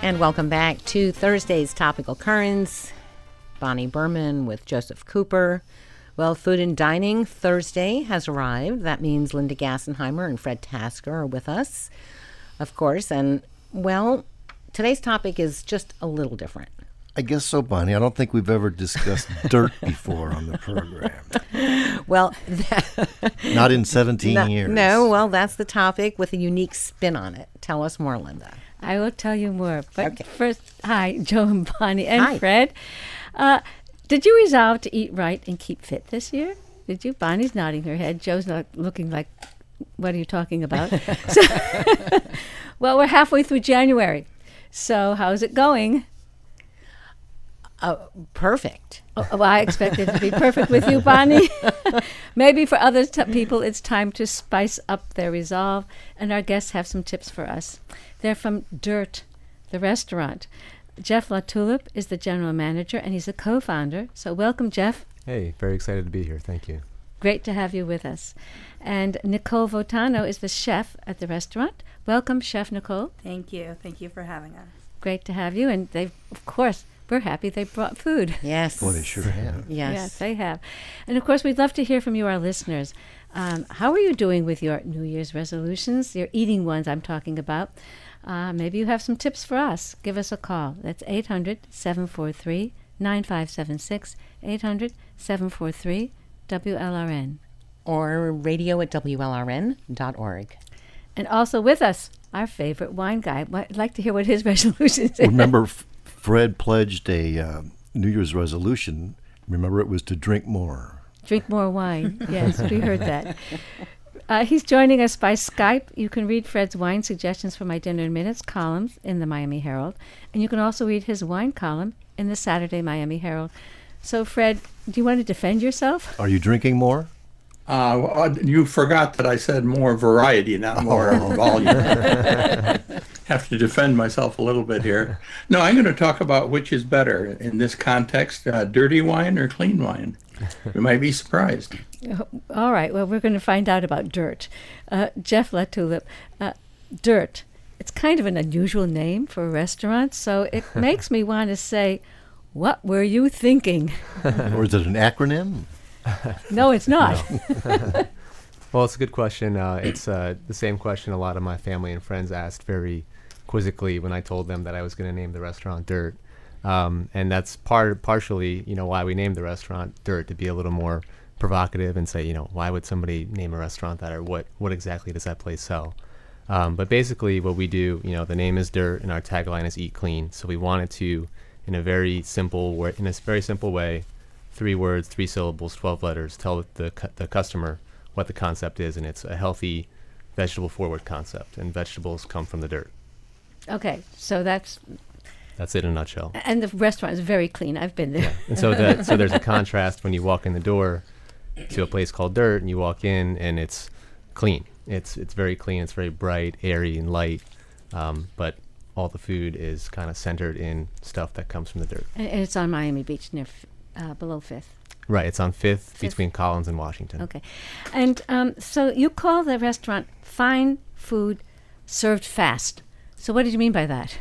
And welcome back to Thursday's Topical Currents. Bonnie Berman with Joseph Cooper. Well, Food and Dining Thursday has arrived. That means Linda Gassenheimer and Fred Tasker are with us, of course. And, well, today's topic is just a little different. I guess so, Bonnie. I don't think we've ever discussed dirt before on the program. Well, not in 17 years. No, well, that's the topic with a unique spin on it. Tell us more, Linda. I will tell you more. But okay. First, hi, Joe and Bonnie and hi. Fred. Did you resolve to eat right and keep fit this year? Did you? Bonnie's nodding her head. Joe's not looking like, what are you talking about? Well, we're halfway through January. So how's it going? Perfect. Well, I expect it to be perfect with you, Bonnie. Maybe for other people, it's time to spice up their resolve, and our guests have some tips for us. They're from Dirt, the restaurant. Jeff LaTulip is the general manager, and he's a co-founder. So welcome, Jeff. Hey, very excited to be here. Thank you. Great to have you with us. And Nicole Votano is the chef at the restaurant. Welcome, Chef Nicole. Thank you. Thank you for having us. Great to have you. And they've, of course, we're happy they brought food. Yes. Boy, they sure have. Yes, they have. And, of course, we'd love to hear from you, our listeners. How are you doing with your New Year's resolutions, your eating ones I'm talking about? Maybe you have some tips for us. Give us a call. That's 800-743-9576, 800-743-WLRN. Or radio@WLRN.org. And also with us, our favorite wine guy. I'd like to hear what his resolutions are. Remember, Fred pledged a New Year's resolution. Remember, it was to drink more. Drink more wine. Yes, we heard that. He's joining us by Skype. You can read Fred's wine suggestions for My Dinner in Minutes columns in the Miami Herald. And you can also read his wine column in the Saturday Miami Herald. So, Fred, do you want to defend yourself? Are you drinking more? You forgot that I said more variety, not more volume. Have to defend myself a little bit here. No, I'm going to talk about which is better in this context, dirty wine or clean wine. You might be surprised. All right. Well, we're going to find out about Dirt. Jeff LaTulip, Dirt. It's kind of an unusual name for a restaurant, so it makes me want to say, what were you thinking? Or is it an acronym? No, it's not. No. Well, it's a good question. It's the same question a lot of my family and friends asked very quizzically when I told them that I was going to name the restaurant Dirt. And that's partially, why we named the restaurant Dirt, to be a little more provocative and say, why would somebody name a restaurant that, or what exactly does that place sell? But basically what we do, the name is Dirt and our tagline is Eat Clean. So we wanted to, in a very simple way, 3 words, 3 syllables, 12 letters, tell the customer what the concept is, and it's a healthy, vegetable-forward concept, and vegetables come from the dirt. Okay, so that's it in a nutshell. And the restaurant is very clean. I've been there. Yeah. And so there's a contrast when you walk in the door to a place called Dirt, and you walk in, and it's clean. It's very clean. It's very bright, airy, and light, but all the food is kind of centered in stuff that comes from the dirt. And it's on Miami Beach near below 5th. Right, it's on 5th between Collins and Washington. Okay. And so you call the restaurant Fine Food Served Fast. So what did you mean by that?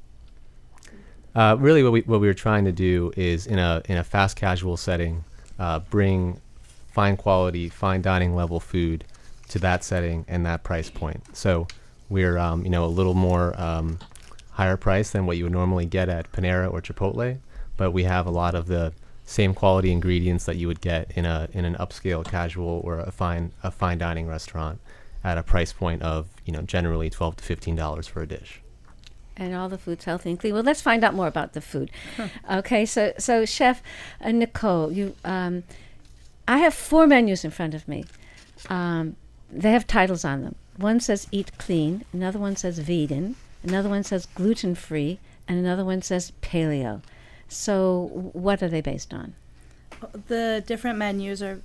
Really what we were trying to do is in a fast casual setting, bring fine quality, fine dining level food to that setting and that price point. So we're a little more higher price than what you would normally get at Panera or Chipotle, but we have a lot of the same quality ingredients that you would get in an upscale casual or a fine dining restaurant at a price point of generally $12 to $15 for a dish. And all the food's healthy and clean. Well, let's find out more about the food. Okay, so Chef Nicole, I have 4 menus in front of me. They have titles on them. One says Eat Clean, another one says Vegan, another one says Gluten-Free, and another one says Paleo. So what are they based on? The different menus are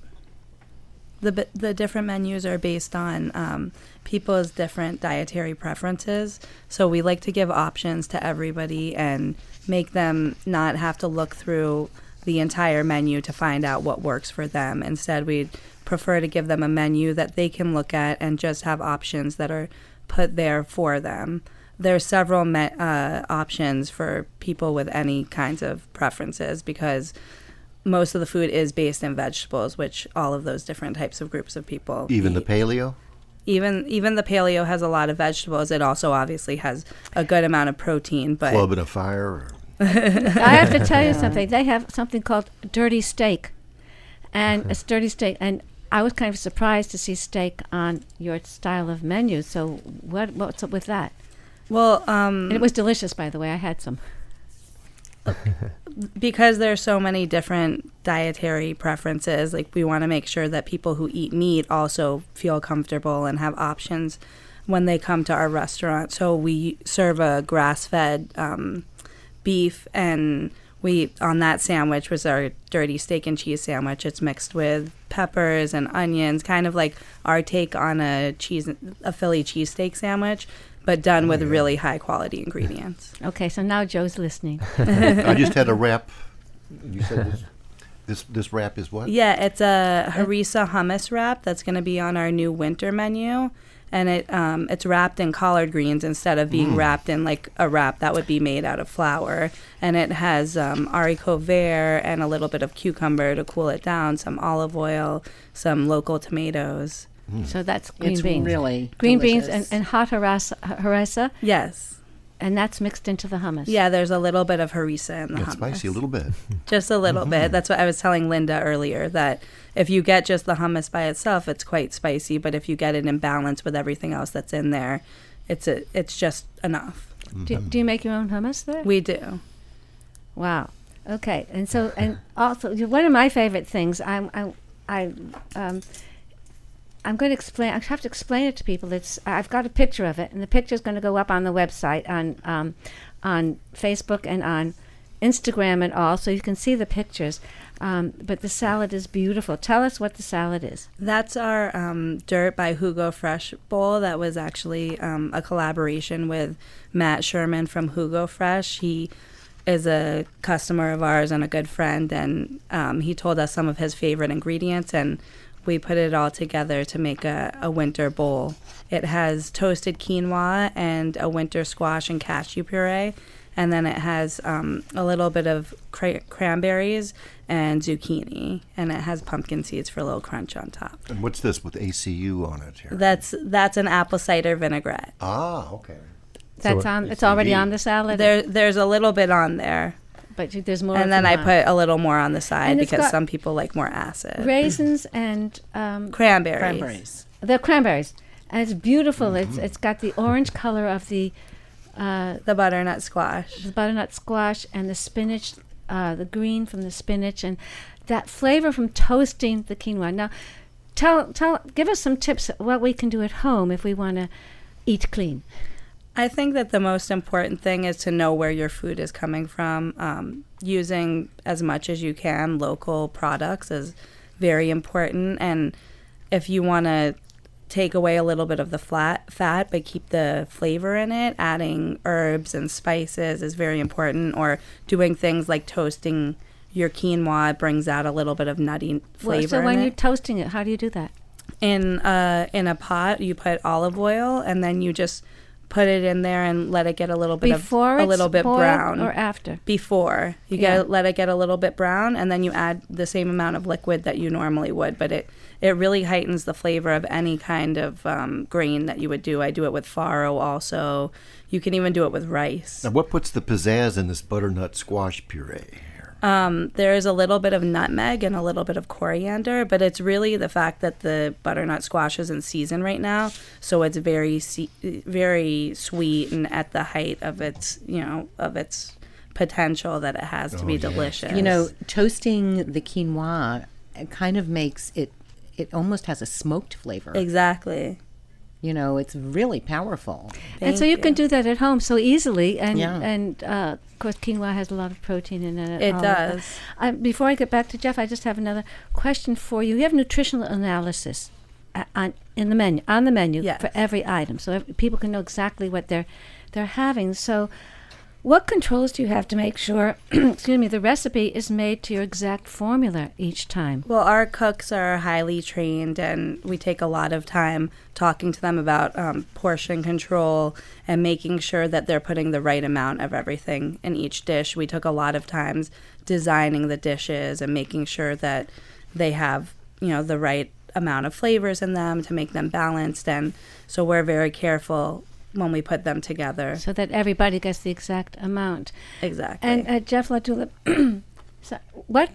based on people's different dietary preferences. So we like to give options to everybody and make them not have to look through the entire menu to find out what works for them. Instead, we'd prefer to give them a menu that they can look at and just have options that are put there for them. there's several options for people with any kinds of preferences, because most of the food is based in vegetables, which all of those different types of groups of people Even the eat. paleo? Even the paleo has a lot of vegetables. It also obviously has a good amount of protein, but Club and a fire? Or? I have to tell you something. They have something called dirty steak, and it's dirty steak. And I was kind of surprised to see steak on your style of menu. So what's up with that? well, And it was delicious, by the way. I had some. because there's so many different dietary preferences, like we want to make sure that people who eat meat also feel comfortable and have options when they come to our restaurant. So we serve a grass-fed beef, and on that sandwich was our dirty steak and cheese sandwich. It's mixed with peppers and onions, kind of like our take on a Philly cheesesteak sandwich, but done with really high quality ingredients. Okay, so now Joe's listening. I just had a wrap. You said this wrap is what? Yeah, it's a harissa hummus wrap that's going to be on our new winter menu, and it's wrapped in collard greens instead of being wrapped in like a wrap that would be made out of flour. And it has haricot vert and a little bit of cucumber to cool it down, some olive oil, some local tomatoes. So that's green It's beans. really green beans delicious. and hot harissa, Yes. and that's mixed into the hummus. Yeah, there's a little bit of harissa in the It's hummus. spicy a little bit. Just a little bit. That's what I was telling Linda earlier, that if you get just the hummus by itself, it's quite spicy. But if you get it in balance with everything else that's in there, it's just enough. Do you make your own hummus there? We do. Wow. Okay. And so, and also, one of my favorite things, I'm going to explain. I have to explain it to people. I've got a picture of it, and the picture is going to go up on the website, on Facebook and on Instagram and all, so you can see the pictures. But the salad is beautiful. Tell us what the salad is. That's our Dirt by Hugo Fresh bowl. That was actually a collaboration with Matt Sherman from Hugo Fresh. He is a customer of ours and a good friend, and he told us some of his favorite ingredients, and we put it all together to make a winter bowl. It has toasted quinoa and a winter squash and cashew puree, and then it has a little bit of cranberries and zucchini, and it has pumpkin seeds for a little crunch on top. And what's this with ACU on it here? That's an apple cider vinaigrette. Ah, okay. That's it's already on the salad. There's a little bit on there, but there's more. and then I put put a little more on the side And it's because got some people like more acid. raisins and Cranberries. Cranberries. the cranberries, and it's beautiful. Mm-hmm. It's got the orange color of the The butternut squash. the butternut squash and the spinach, the green from the spinach, and that flavor from toasting the quinoa. Now, give us some tips what we can do at home if we want to eat clean. I think that the most important thing is to know where your food is coming from. Using as much as you can local products is very important. And if you want to take away a little bit of the fat but keep the flavor in it, adding herbs and spices is very important. Or doing things like toasting your quinoa brings out a little bit of nutty flavor. So when in you're it. toasting it, how do you do that? In a pot, you put olive oil, and then you just put it in there and let it get a little bit Before a little it's bit boiled brown. or after? Before you let it get a little bit brown, and then you add the same amount of liquid that you normally would. But it really heightens the flavor of any kind of grain that you would do. I do it with farro also. You can even do it with rice. Now, what puts the pizzazz in this butternut squash puree? There is a little bit of nutmeg and a little bit of coriander, but it's really the fact that the butternut squash is in season right now, so it's very sweet and at the height of its potential that it has to be delicious. You know, toasting the quinoa kind of makes it almost has a smoked flavor. Exactly. You know, it's really powerful. And so you can do that at home so easily. And Yeah. of course, quinoa has a lot of protein in it. It all of does. that. Before I get back to Jeff, I just have another question for you. You have nutritional analysis on the menu Yes. for every item, so people can know exactly what they're having. So, What controls do you have to make sure, excuse me, the recipe is made to your exact formula each time? Well, our cooks are highly trained, and we take a lot of time talking to them about portion control and making sure that they're putting the right amount of everything in each dish. We took a lot of times designing the dishes and making sure that they have, the right amount of flavors in them to make them balanced. And so we're very careful when we put them together. So that everybody gets the exact amount. Exactly. And Jeff LaTulip, so what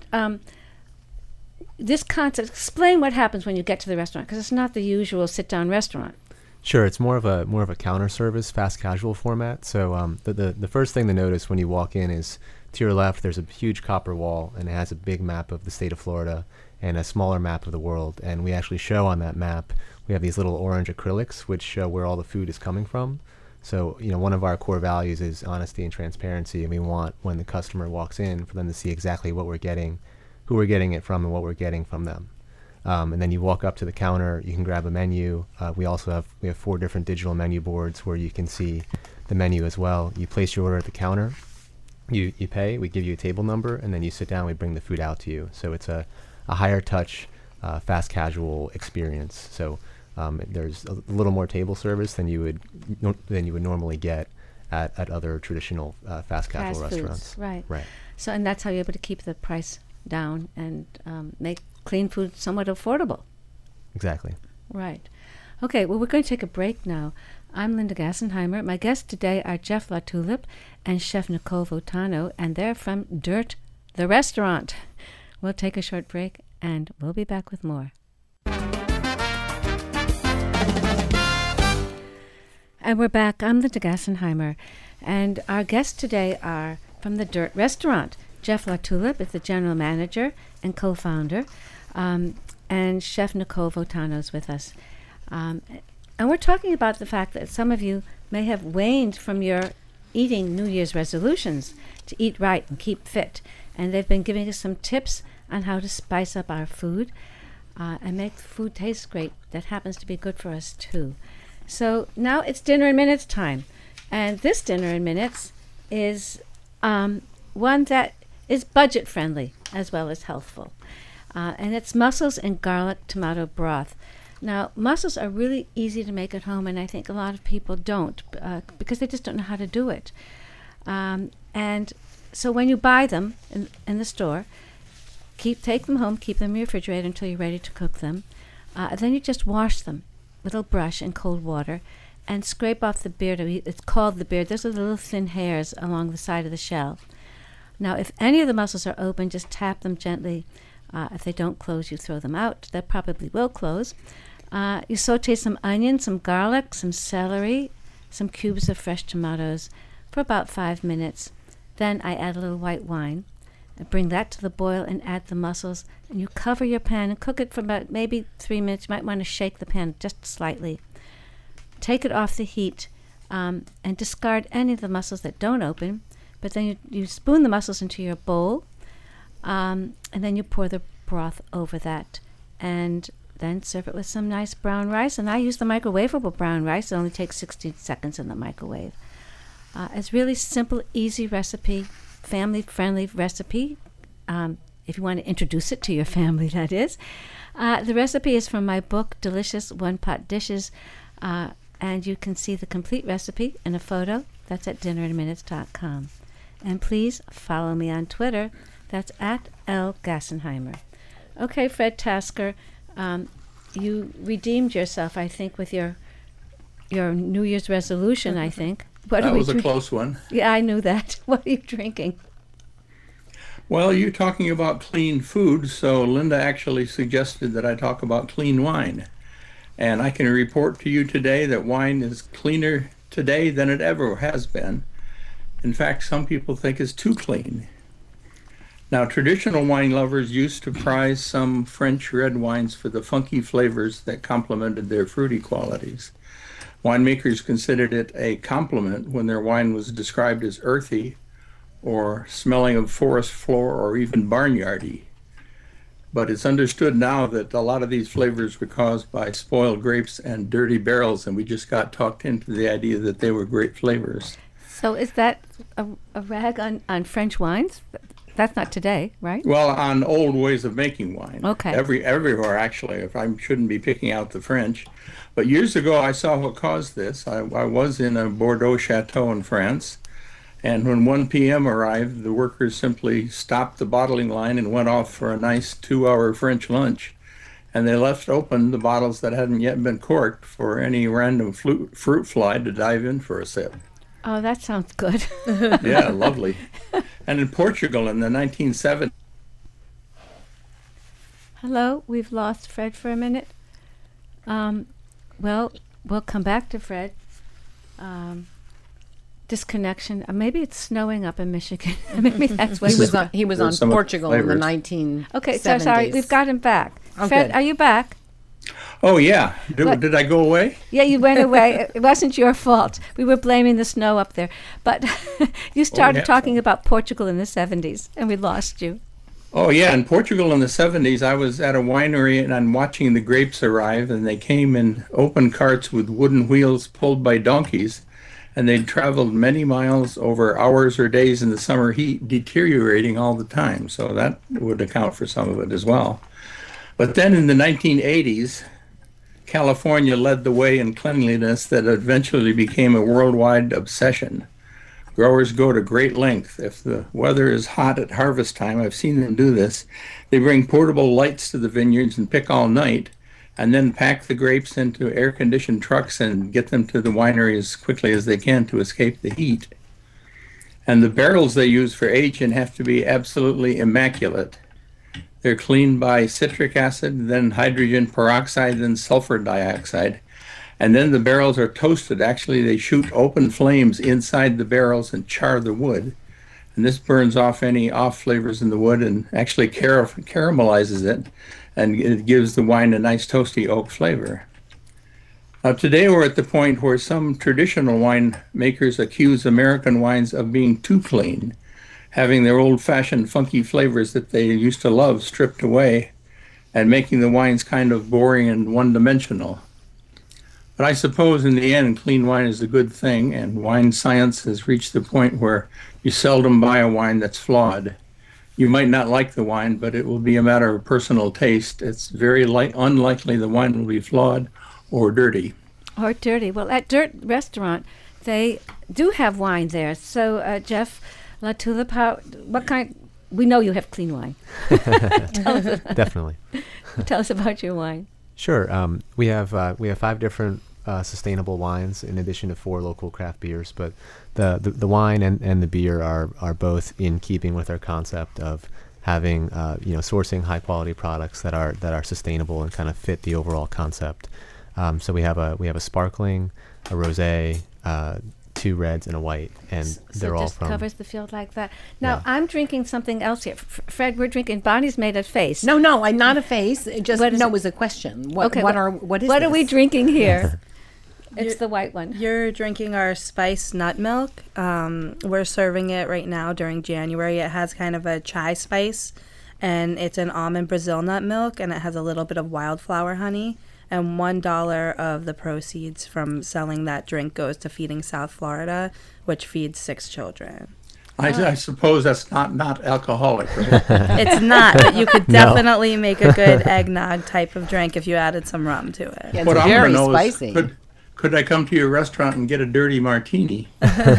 this concept? Explain what happens when you get to the restaurant, because it's not the usual sit-down restaurant. Sure, it's more of a counter service, fast casual format. So the first thing to notice when you walk in is to your left there's a huge copper wall, and it has a big map of the state of Florida and a smaller map of the world. And we actually show on that map, we have these little orange acrylics which show where all the food is coming from. So, one of our core values is honesty and transparency, and we want, when the customer walks in, for them to see exactly what we're getting, who we're getting it from, and what we're getting from them. And then you walk up to the counter, you can grab a menu. We have 4 different digital menu boards where you can see the menu as well. You place your order at the counter, you pay, we give you a table number, and then you sit down, we bring the food out to you. So it's a higher touch, fast casual experience. So there's a little more table service than you would normally get at other traditional fast casual restaurants. Right. Right. So, and that's how you're able to keep the price down and make clean food somewhat affordable. Exactly. Right. Okay, well, we're going to take a break now. I'm Linda Gassenheimer. My guests today are Jeff LaTulip and Chef Nicole Votano, and they're from Dirt, the restaurant. We'll take a short break, and we'll be back with more. And we're back. I'm Linda Gassenheimer, and our guests today are from the Dirt Restaurant. Jeff LaTulip is the general manager and co-founder, and Chef Nicole Votano is with us. And we're talking about the fact that some of you may have waned from your eating New Year's resolutions to eat right and keep fit. And they've been giving us some tips on how to spice up our food and make food taste great that happens to be good for us too. So now it's Dinner in Minutes time. And this Dinner in Minutes is one that is budget friendly as well as healthful. And it's mussels and garlic tomato broth. Now, mussels are really easy to make at home, and I think a lot of people don't because they just don't know how to do it. And so when you buy them in the store, take them home, keep them in your refrigerator until you're ready to cook them. Then you just wash them with a brush in cold water and scrape off the beard. It's called the beard. Those are the little thin hairs along the side of the shell. Now, if any of the mussels are open, just tap them gently. If they don't close, you throw them out. They probably will close. You saute some onion, some garlic, some celery, some cubes of fresh tomatoes for about 5 minutes. Then I add a little white wine. I bring that to the boil and add the mussels. And you cover your pan and cook it for about maybe 3 minutes. You might want to shake the pan just slightly. Take it off the heat and discard any of the mussels that don't open. But then you spoon the mussels into your bowl. And then you pour the broth over that. And then serve it with some nice brown rice. And I use the microwavable brown rice. It only takes 60 seconds in the microwave. It's really simple, easy recipe, family-friendly recipe. If you want to introduce it to your family, that is. The recipe is from my book, Delicious One-Pot Dishes. And you can see the complete recipe in a photo. That's at dinnerinminutes.com. And please follow me on Twitter. That's at L. Gassenheimer. Okay, Fred Tasker, you redeemed yourself, I think, with your New Year's resolution, I think. That was a close one. Yeah, I knew that. What are you drinking? Well, you're talking about clean food, so Linda actually suggested that I talk about clean wine. And I can report to you today that wine is cleaner today than it ever has been. In fact, some people think it's too clean. Now, traditional wine lovers used to prize some French red wines for the funky flavors that complemented their fruity qualities. Winemakers considered it a compliment when their wine was described as earthy or smelling of forest floor or even barnyardy. But it's understood now that a lot of these flavors were caused by spoiled grapes and dirty barrels, and we just got talked into the idea that they were great flavors. So is that a rag on French wines? That's not today, right? Well, on old ways of making wine. Okay. Everywhere, actually. If I shouldn't be picking out the French. But years ago, I saw what caused this. I was in a Bordeaux chateau in France, and when 1 p.m. arrived, the workers simply stopped the bottling line and went off for a nice 2-hour French lunch. And they left open the bottles that hadn't yet been corked for any random fruit fly to dive in for a sip. Oh, that sounds good. Yeah, lovely. And in Portugal in the 1970s. Hello, we've lost Fred for a minute. Well, we'll come back to Fred. Disconnection. Maybe it's snowing up in Michigan. Maybe that's what He was on Some of the Portugal in the flavors. 1970s. Okay, so sorry, we've got him back. Oh, Fred, good. are you back? Oh, yeah. What? Did I go away? Yeah, you went away. It wasn't your fault. We were blaming the snow up there. But you started yeah. talking about Portugal in the 70s, and we lost you. Oh, yeah. In Portugal in the 70s, I was at a winery and I'm watching the grapes arrive, and they came in open carts with wooden wheels pulled by donkeys, and they'd traveled many miles over hours or days in the summer heat, deteriorating all the time. So that would account for some of it as well. But then in the 1980s, California led the way in cleanliness that eventually became a worldwide obsession. Growers go to great length. If the weather is hot at harvest time, I've seen them do this, they bring portable lights to the vineyards and pick all night, and then pack the grapes into air-conditioned trucks and get them to the winery as quickly as they can to escape the heat. And the barrels they use for aging have to be absolutely immaculate. They're cleaned by citric acid, then hydrogen peroxide, then sulfur dioxide. And then the barrels are toasted. Actually, they shoot open flames inside the barrels and char the wood. And this burns off any off flavors in the wood and actually caramelizes it. And it gives the wine a nice toasty oak flavor. Now, today we're at the point where some traditional winemakers accuse American wines of being too clean, having their old-fashioned funky flavors that they used to love stripped away, and making the wines kind of boring and one-dimensional. But I suppose in the end, clean wine is a good thing, and wine science has reached the point where you seldom buy a wine that's flawed. You might not like the wine, but it will be a matter of personal taste. It's very unlikely the wine will be flawed or dirty. Or dirty. Well, at Dirt Restaurant, they do have wine there. So, Jeff La Tulip, what kind? We know you have clean wine. Definitely. Tell us about your wine. Sure. We have 5 different sustainable wines in addition to 4 local craft beers, but the wine and the beer are both in keeping with our concept of having sourcing high quality products that are sustainable and kind of fit the overall concept. So we have a sparkling, a rosé, 2 reds and a white, and they're all from. So just covers the field like that. Now, Yeah. I'm drinking something else here. Fred, we're drinking. Bonnie's made a face. No, I'm not a face. It just What is no, it? it was a question. What Okay, what what is are we this? drinking here? It's the white one. You're drinking our spiced nut milk. We're serving it right now during January. It has kind of a chai spice, and it's an almond Brazil nut milk, and it has a little bit of wildflower honey. And $1 of the proceeds from selling that drink goes to Feeding South Florida, which feeds 6 children. I suppose that's not alcoholic, right? It's not, but you could No. definitely make a good eggnog type of drink if you added some rum to it. Yeah, What it's I'm very gonna know spicy. is, could I come to your restaurant and get a dirty martini?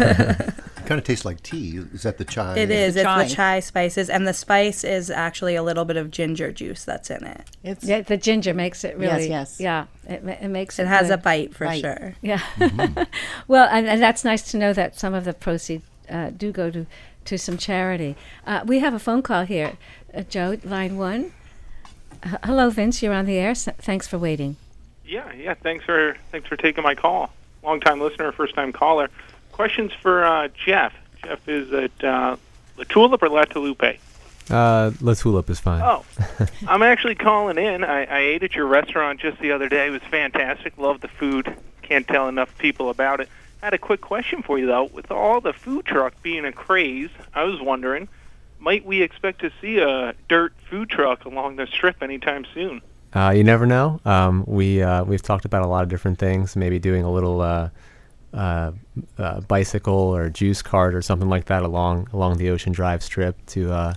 Kind of tastes like tea. Is that the chai? It is. It's chai. the chai spices, and the spice is actually a little bit of ginger juice that's in it. It's Yeah, the ginger makes it really. Yes. Yeah, it makes it. It has good. a bite for Bite. sure. Yeah. Well, and that's nice to know that some of the proceeds do go to some charity. We have a phone call here. Joe, line 1. Hello, Vince. You're on the air. Thanks for waiting. Yeah. Thanks for taking my call. Long-time listener, first-time caller. Questions for Jeff. Jeff is at La Tulip or La Tulupe? La Tulip is fine. Oh, I'm actually calling in. I ate at your restaurant just the other day. It was fantastic. Loved the food. Can't tell enough people about it. I had a quick question for you, though. With all the food truck being a craze, I was wondering, might we expect to see a dirt food truck along the strip anytime soon? You never know. We've talked about a lot of different things. Maybe doing a little bicycle or juice cart or something like that along the Ocean Drive strip to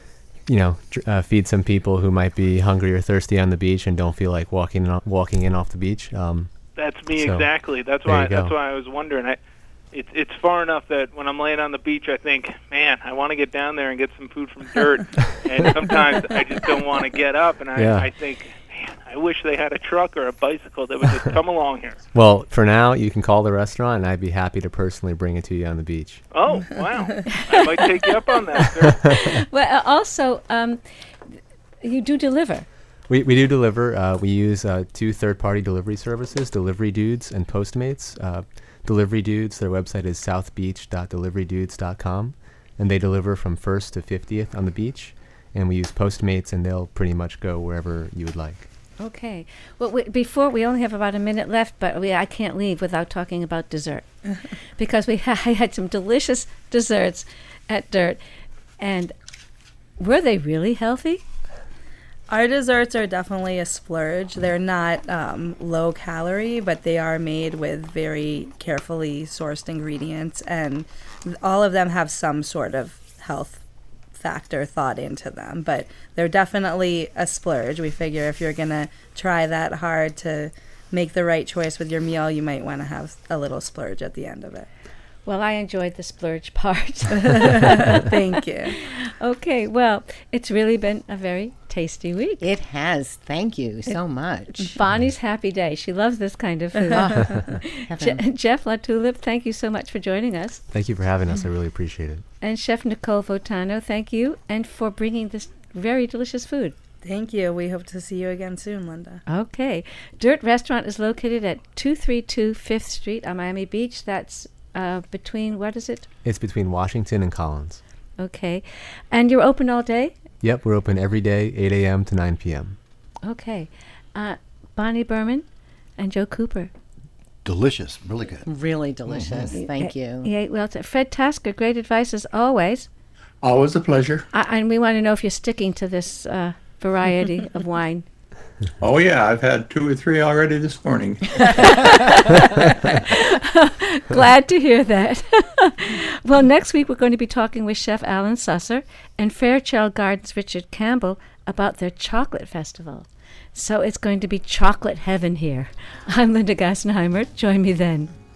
feed some people who might be hungry or thirsty on the beach and don't feel like walking in off the beach. That's me So, exactly. That's there why. you go. That's why I was wondering. It's far enough that when I'm laying on the beach, I think, man, I want to get down there and get some food from Dirt. And sometimes I just don't want to get up, and I think, man, I wish they had a truck or a bicycle that would just come along here. Well, for now, you can call the restaurant, and I'd be happy to personally bring it to you on the beach. Oh, wow. I might take you up on that, sir. Well, also, you do deliver. We do deliver. We use 2 third-party delivery services, Delivery Dudes and Postmates. Delivery Dudes, their website is southbeach.deliverydudes.com, and they deliver from 1st to 50th on the beach. And we use Postmates, and they'll pretty much go wherever you would like. Okay. Well, before we only have about a minute left, but I can't leave without talking about dessert, because I had some delicious desserts at Dirt, and were they really healthy? Our desserts are definitely a splurge. They're not low calorie, but they are made with very carefully sourced ingredients, and all of them have some sort of health factor thought into them. But they're definitely a splurge. We figure if you're going to try that hard to make the right choice with your meal, you might want to have a little splurge at the end of it. Well, I enjoyed the splurge part. Thank you. Okay, well, it's really been a very tasty week. It has. Thank you so much. Bonnie's happy day. She loves this kind of food. Jeff LaTulip, thank you so much for joining us. Thank you for having us. I really appreciate it. And Chef Nicole Votano, thank you, and for bringing this very delicious food. Thank you. We hope to see you again soon, Linda. Okay. Dirt Restaurant is located at 232 5th Street on Miami Beach. That's between, what is it? It's between Washington and Collins. Okay. And you're open all day? Yep, we're open every day, 8 a.m. to 9 p.m. Okay. Bonnie Berman and Joe Cooper. Delicious. Really good. Really delicious. Thank you. Yeah, well, Fred Tasker, great advice as always. Always a pleasure. And we want to know if you're sticking to this variety of wine. Oh, yeah, I've had 2 or 3 already this morning. Glad to hear that. Well, next week we're going to be talking with Chef Alan Susser and Fairchild Gardens' Richard Campbell about their chocolate festival. So it's going to be chocolate heaven here. I'm Linda Gassenheimer. Join me then.